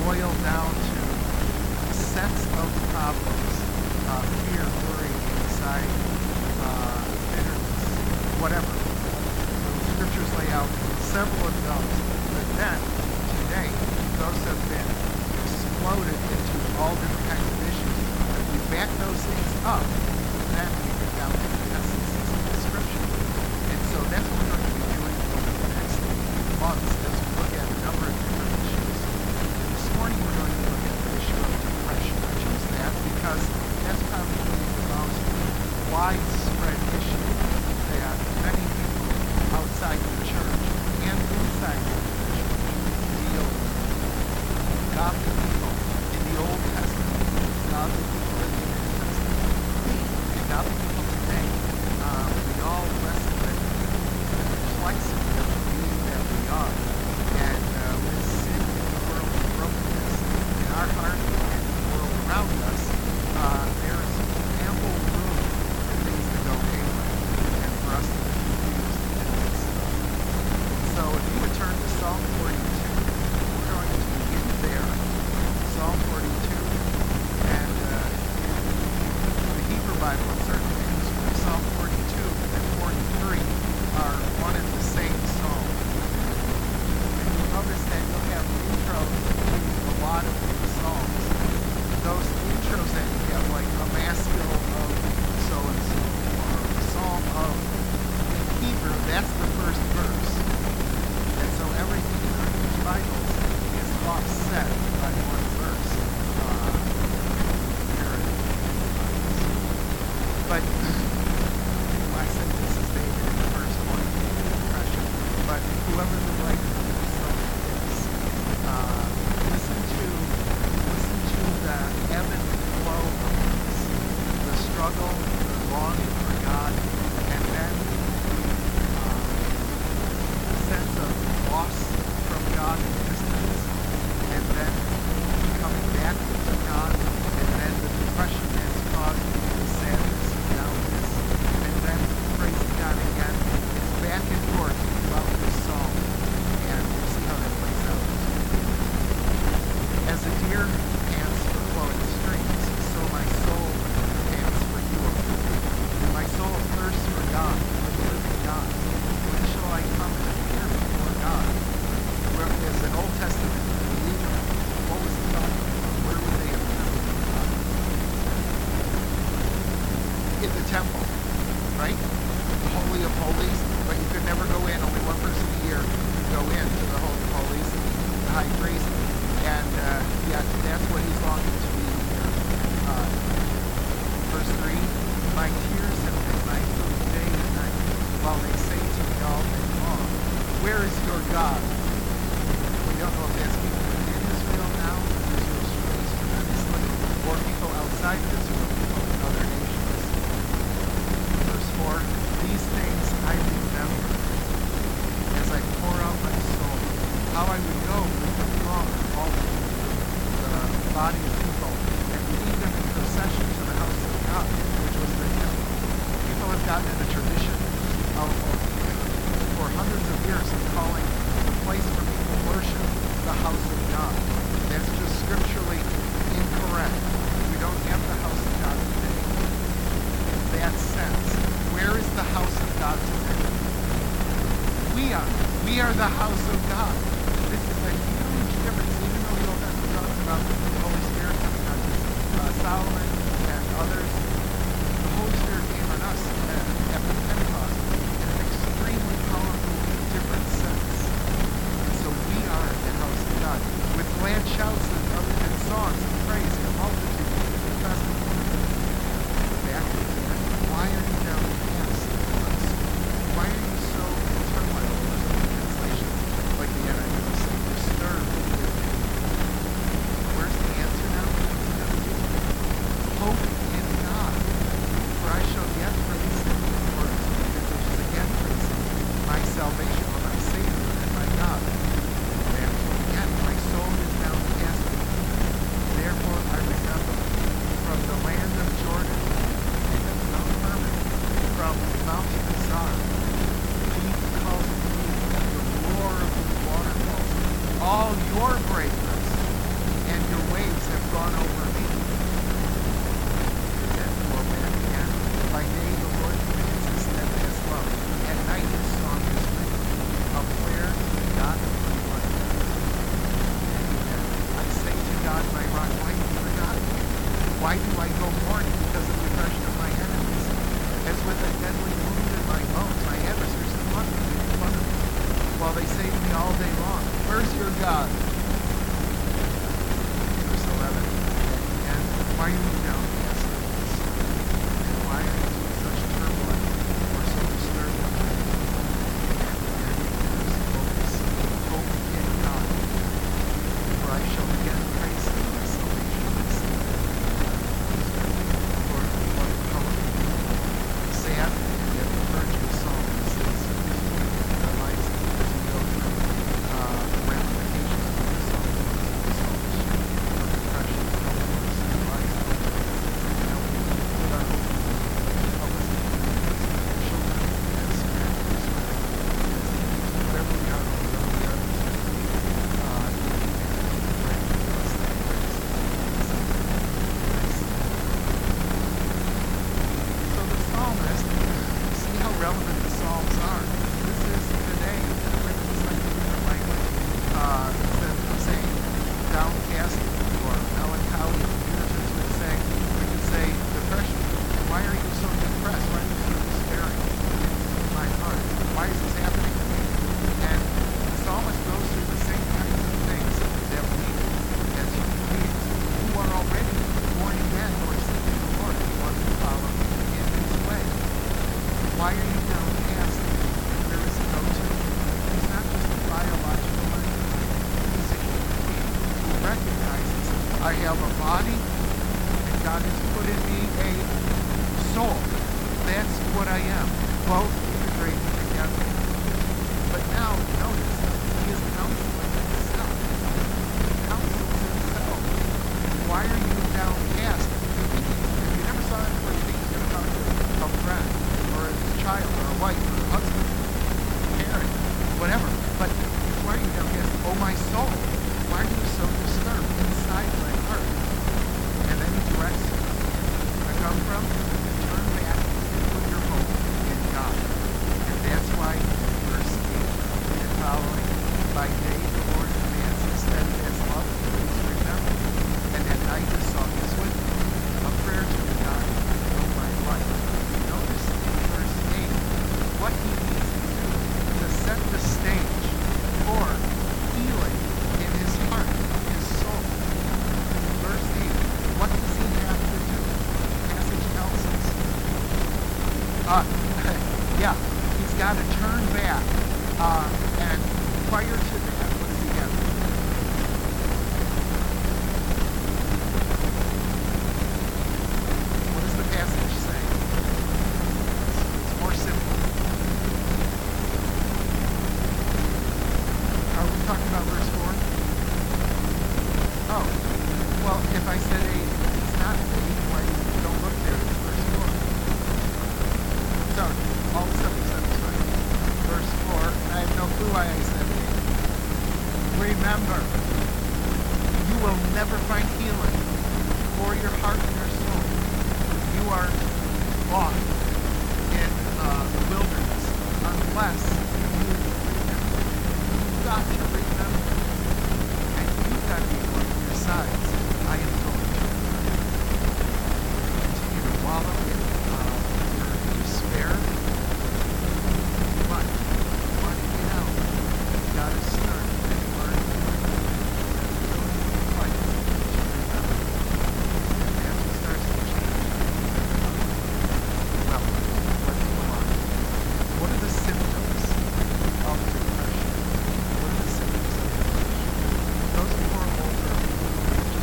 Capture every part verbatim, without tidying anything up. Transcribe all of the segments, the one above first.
boil down to sets of problems, uh, fear, worry, anxiety, uh, bitterness, whatever. So the scriptures lay out several of those. But then, today, those have been exploded into all different kinds of issues. If we back those things up, then we get down to the essences of the scripture. And so that's what we're going to be doing over the next months as we look at a number of different issues. And this morning we're going to look at the issue of depression. I chose that because that's probably the most widespread issue that many people outside the church and inside the church deal with. Godly people in the Old Testament, godly people in the New Testament, and godly people today, um, we all wrestle with the complexity of the being that we are, and uh, with sin in the world and brokenness in our heart and in the world around us, uh, there is ample room for things to go haywire and for us to be confused and mixed up. So if you would turn to Psalm forty-two, we're going to begin there. Psalm forty-two, and uh, the Hebrew Bible in certain manuscripts, Psalm forty-two and forty-three are one and the same psalm. And you'll notice that you'll have intros in a lot of these psalms. Those intros that you have, like a maskil of so-and-so, or a psalm of, in Hebrew, that's the first verse. And so everything in our Bibles is offset by one verse. Uh, but I said this is David in the first one, depression. But whoever the writer of this song is, uh, listen to listen to the ebb and flow of this, the struggle, the longing for God, and then uh, the sense of loss from God and distance, and then coming back to God, and then the depression that's caused the sadness and downness, and then praising God again. It's back and forth throughout this song, and we'll see how that plays out. As a deer pants for flowing streams, so my soul pants for you, O God. My soul thirsts for God, for the living God. When shall I come and appear before God? Where is an Old Testament believer, what was he talking about? Where would they appear before God? In the temple, right? The Holy of Holies, but you could never go in. Only one person a year could go in to the Holy of Holies, the high priest. And uh, yet, that's what he's longing to be here. Uh, verse three, my tears have been my food day and night, while they say to me all day long, where is your God? We don't know if that's people in Israel now, Israel's raised tremendously, or people outside of Israel, people in other nations. Verse four, these things I remember as I pour out my soul, how I would go with the throng of all the, the body of people and lead them in procession to the house of God, which was the temple. People have gotten in a tradition of, for hundreds of years of calling the place where people worship the house Why do I go mourning because of the oppression of my enemies? As with a deadly wound in my bones, my adversaries come up to me in front of me, while they say to me all day long, where's your God? Verse eleven. And why are you downcast? And why are you in such turmoil or so disturbed? And there's focus, hope in God. For I shall again praise him, my salvation, my Savior. Lord, what a powerful people. Sad yet encouraging song that says in our lives as we go through uh, the ramifications of the song, the song, of depression, of divorce, and life. You know, put our hope in you. Help us to be children and spiritual strength. Whatever we are, whatever we are, uh, pray for us that grace. So the psalmist, see how relevant the Psalms are. This is today, like it's like a different language. Uh, instead of saying downcast or melancholy, Puritans would say, we could say depression. Why are you so depressed? Why are you so despairing in my heart? Why is this happening to me? And the psalmist goes through the same kinds of things that we, as human beings, who are already born again, who are seeking the Lord, who want to follow in his way. Why are you downcast? There is no two. He's not just a biological entity. He's a human being who recognizes I have a body and God has put in me a soul. That's what I am. Both integrated together. But now, notice, he is counseling himself. He counsels himself. Why are you downcast? If you never saw it before, you think he's going to talk to a friend, or his child, or a wife, or a husband, parent, whatever. But why are you downcast? Oh, my soul. Why are you so disturbed inside my heart? And then he directs you. Where I come from? Turn back and put your hope in God. And that's why verse eight and following, by day the Lord commands his steadfast love, please remember. And at night his softness with me. A prayer to the God of my life. Notice in verse eight what he needs to do to set the stage for healing in his heart, his soul. Verse eight, what does he have to do? The passage tells us. Uh, yeah, he's got to turn back. Uh, and prior to that, what does he have to do? What does the passage say? It's, it's more simple. Are we talking about verse four? Oh, well, if I said eight, it's not eight, why don't look there, it's verse four. Sorry, all of a sudden it's right. Verse four, and I have no clue why I said eight. Remember, you will never find healing for your heart and your soul. You are lost in uh, the wilderness unless you remember. You've got to remember. And you've got to be on your sides. I am going to continue to wallow in uh, your despair. But you want to get out. You've got to start and learn to fight to remember. And as it starts to change, well, let's go on. What are the symptoms of depression? What are the symptoms of depression? Those poor older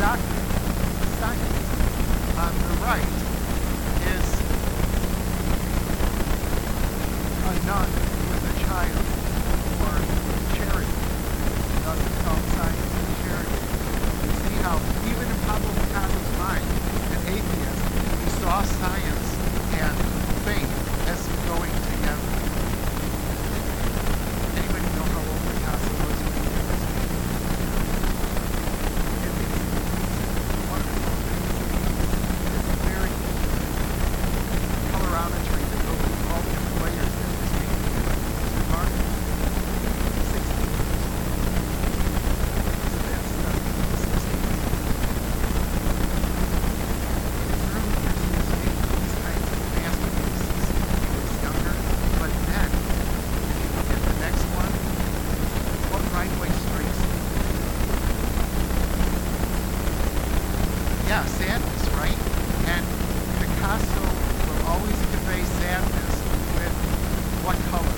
doctrine, science. On the right is a nun with a child, or charity. Thus it's called science and charity. You see how even in Pablo Picasso's mind, an atheist, he saw science and faith as going together. Anybody know how old Picasso was when he did this painting? It is wonderful. It's very colorometry that goes with all the different layers that this painting is. It's remarkable. sixteen years old. So that's uh, sixteen. His early years he was making these kinds of masterpieces when he was younger, but then if you look at the next one, what right way strikes you? Yeah, sadness, right? And Picasso will always convey sadness with what color?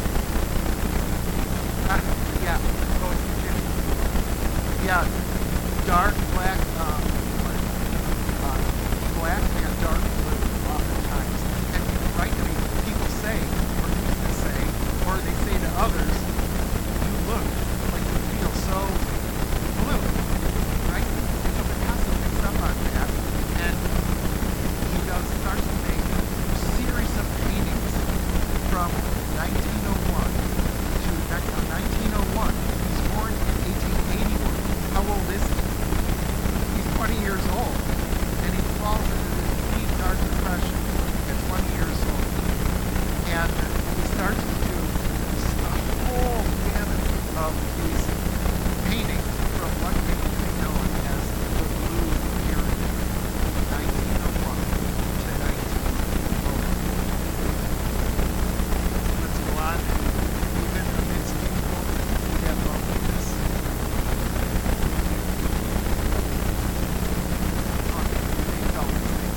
Ah, yeah, go with you, Jimmy. Yeah, dark black, um, what? Uh, black and dark blue, oftentimes. And right, I mean, people say, or used to say, or they say to others, you look like you feel so blue, right? And so Picasso picks up on that, and he does starts to make a series of paintings from nineteen oh one to ni- uh, nineteen oh one. He's born in eighteen eighty-one. How old is he? He's twenty years old, and he falls into this deep, dark depression at twenty years old. And he starts to do a whole gamut of these paintings from what became known as the Blue Period, nineteen oh one to nineteen oh four. Let's go on. Even amidst people, we have loneliness. Oh, they felt the same.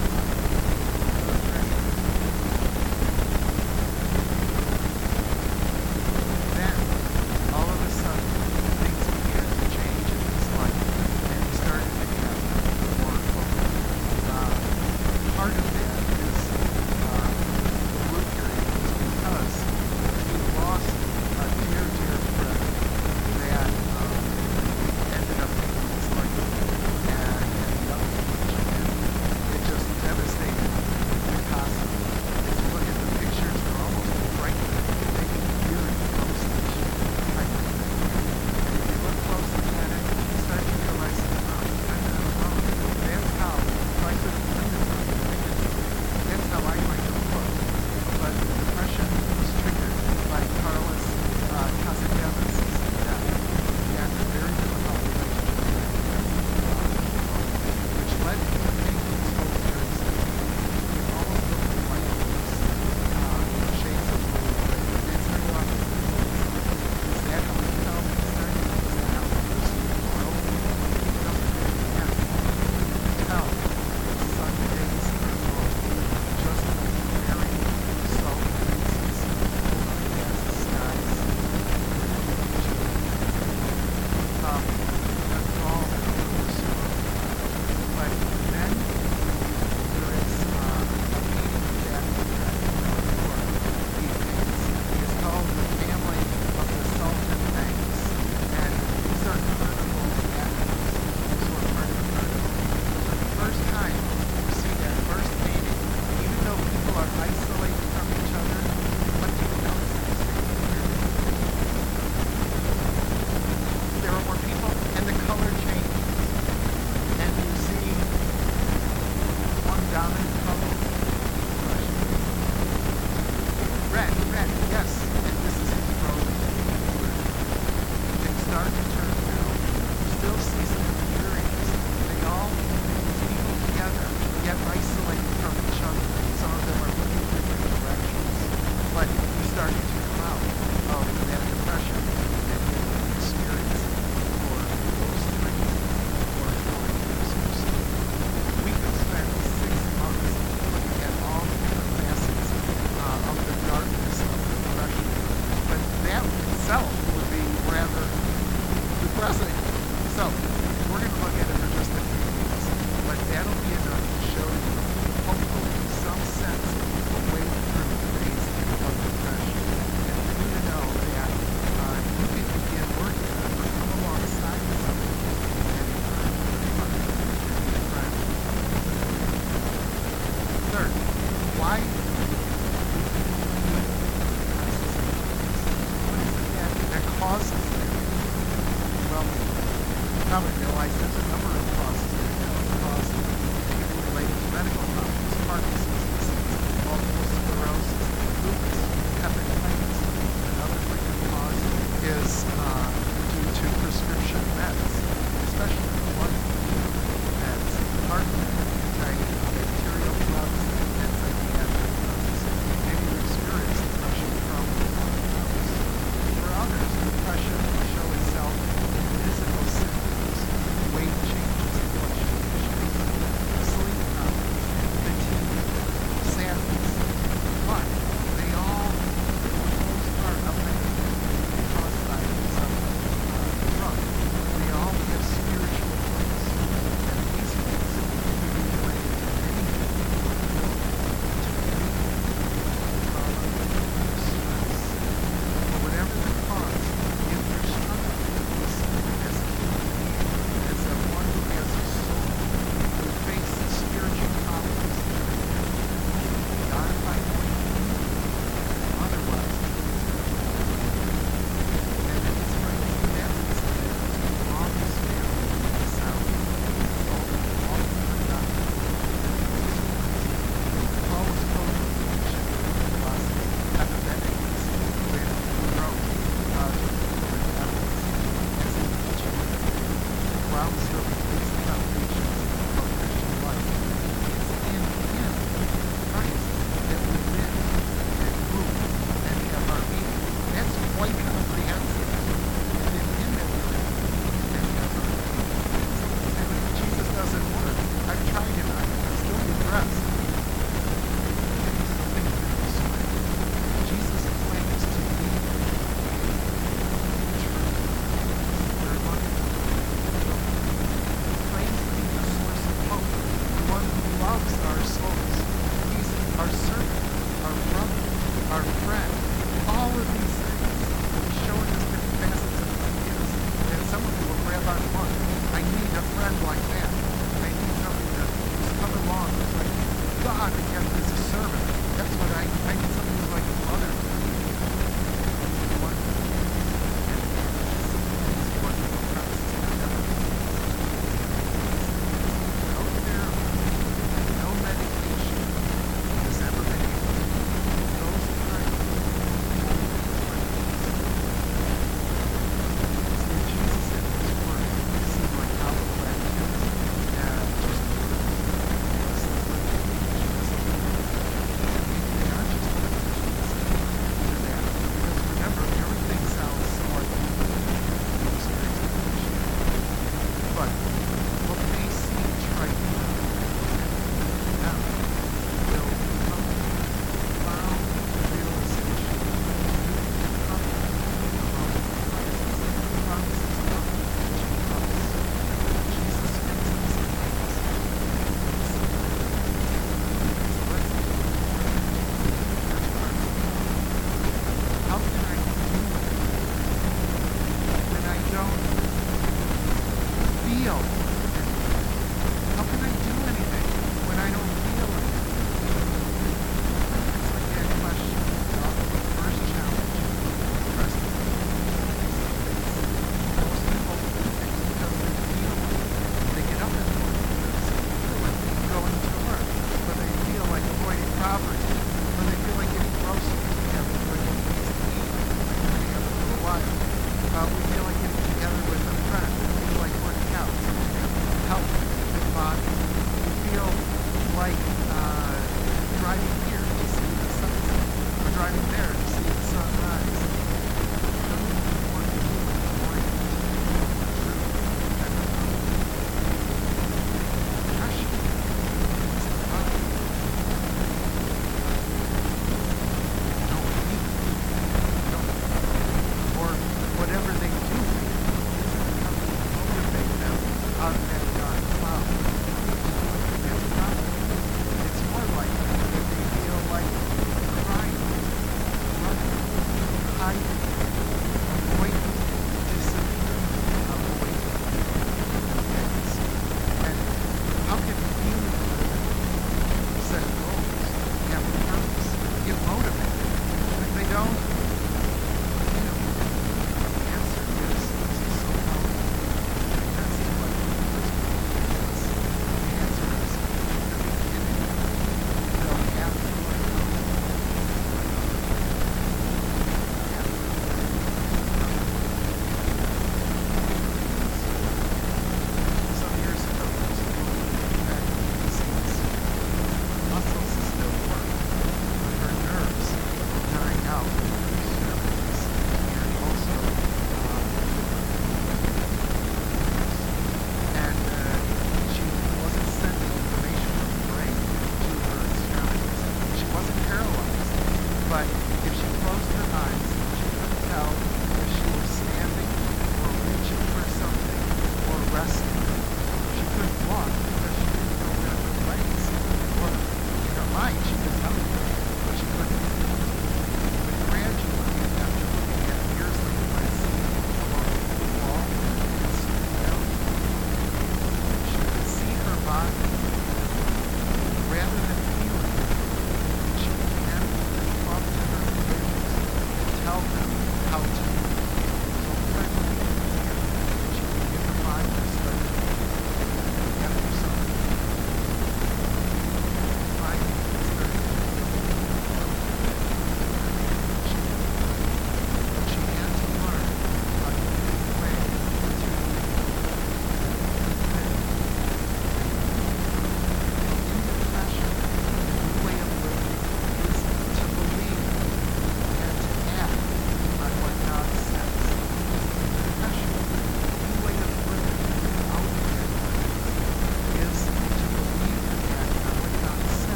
Then, all of a sudden, things began to change in his life, and he started to have more hope. Uh, part of that is uh, the Blue Period was because he lost a dear, dear friend that um, ended up taking his life at, at a young age, and it just devastated Picasso. As you look at the pictures, they're almost frightening. They can hear the postage type of thing. And if you look closely at it, you start to realize, oh, I'm not alone. That's how, if I could put this on the picture, that's how I might have looked. But the depression was triggered by Carlos uh, Casademas' death. He had a very difficult relationship with uh, which led him to paint these sculptures that almost looked like these uh, shades of blue. It's very much, is that how he felt inside? Is that how he was world? It doesn't really matter. You can tell that sun days are long, just like very salt breezes overcast skies. Um, that's all that we were sure. But then there is uh, a painting that that before he paints. It's called The Family of the Sultan Banks. And these are carnival actors. These were part of the carnival. For the first time, you see that first painting, even though people are isolated from each other, what do you notice in this painting? There are more people, and the color changes. And you see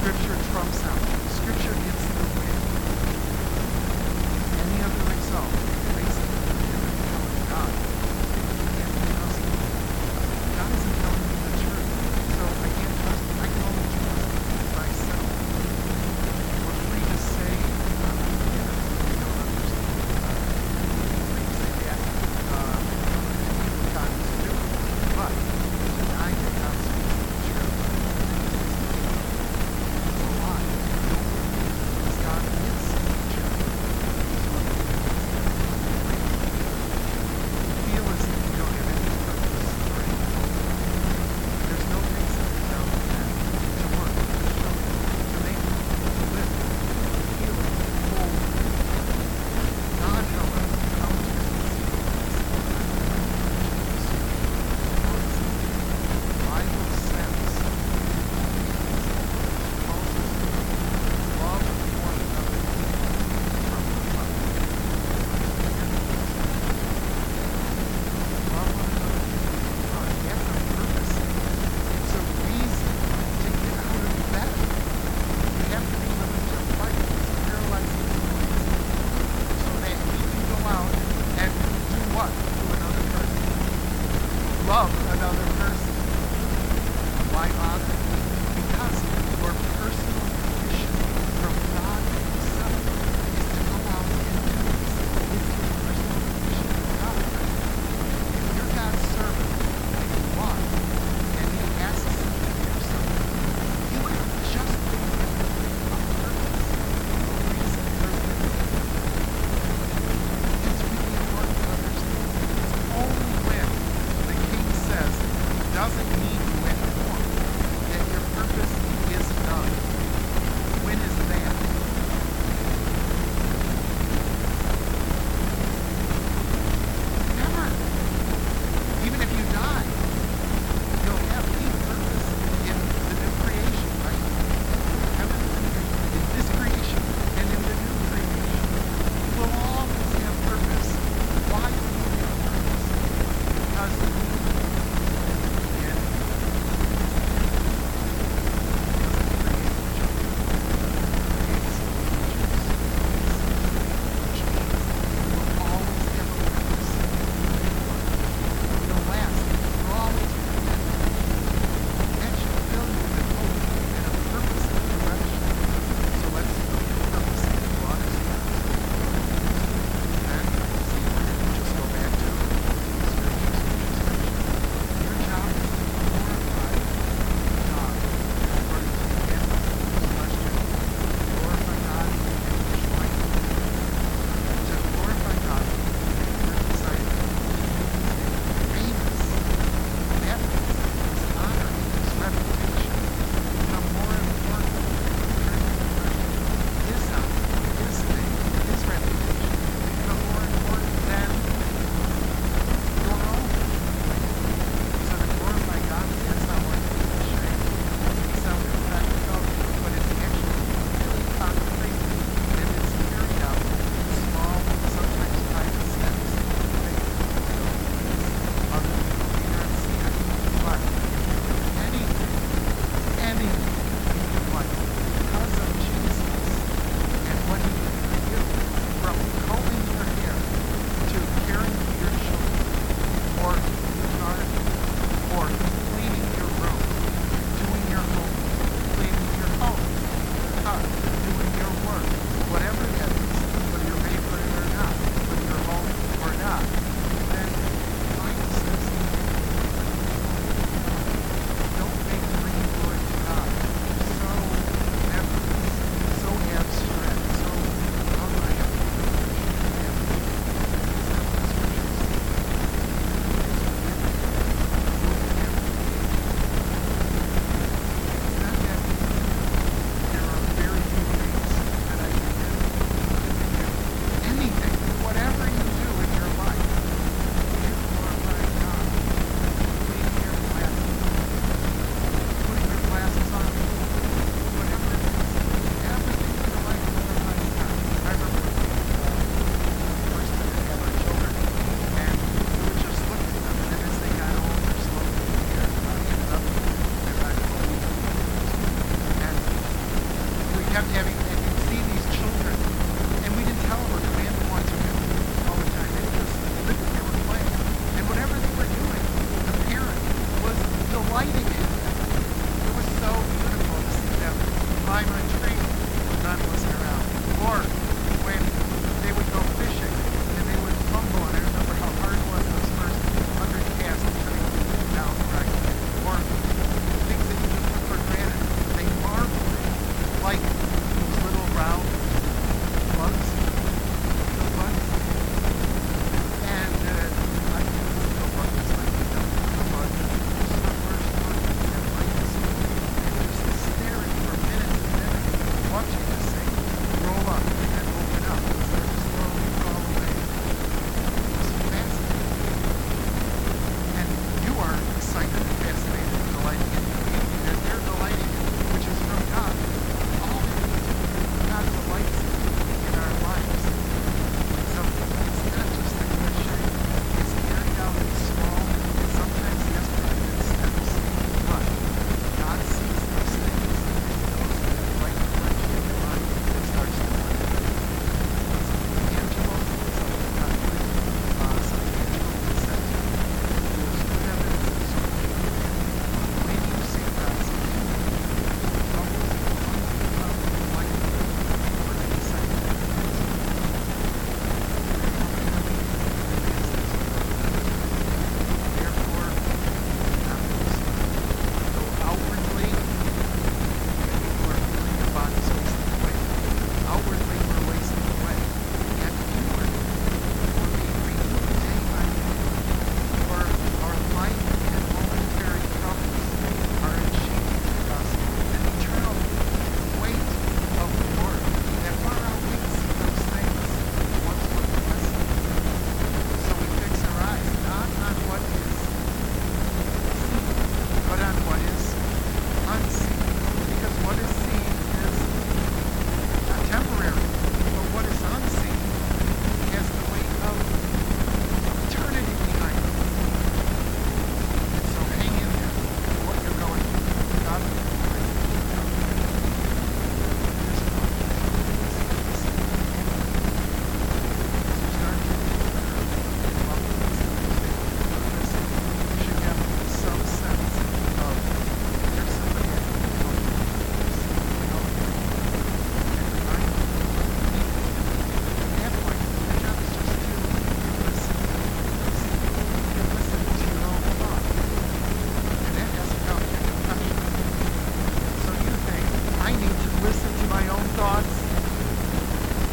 Scripture trumps out. Scripture gets the win. Any other result is basically a different telling God. I can't trust him. God isn't telling me the truth. So I can't trust him. I can only trust myself. We're free to say, uh, yeah, we don't understand. Uh, we're free to say that uh, we don't understand what God is doing. But deny that God speaks the truth. It's a lie. Don't believe because God is the truth.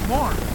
more.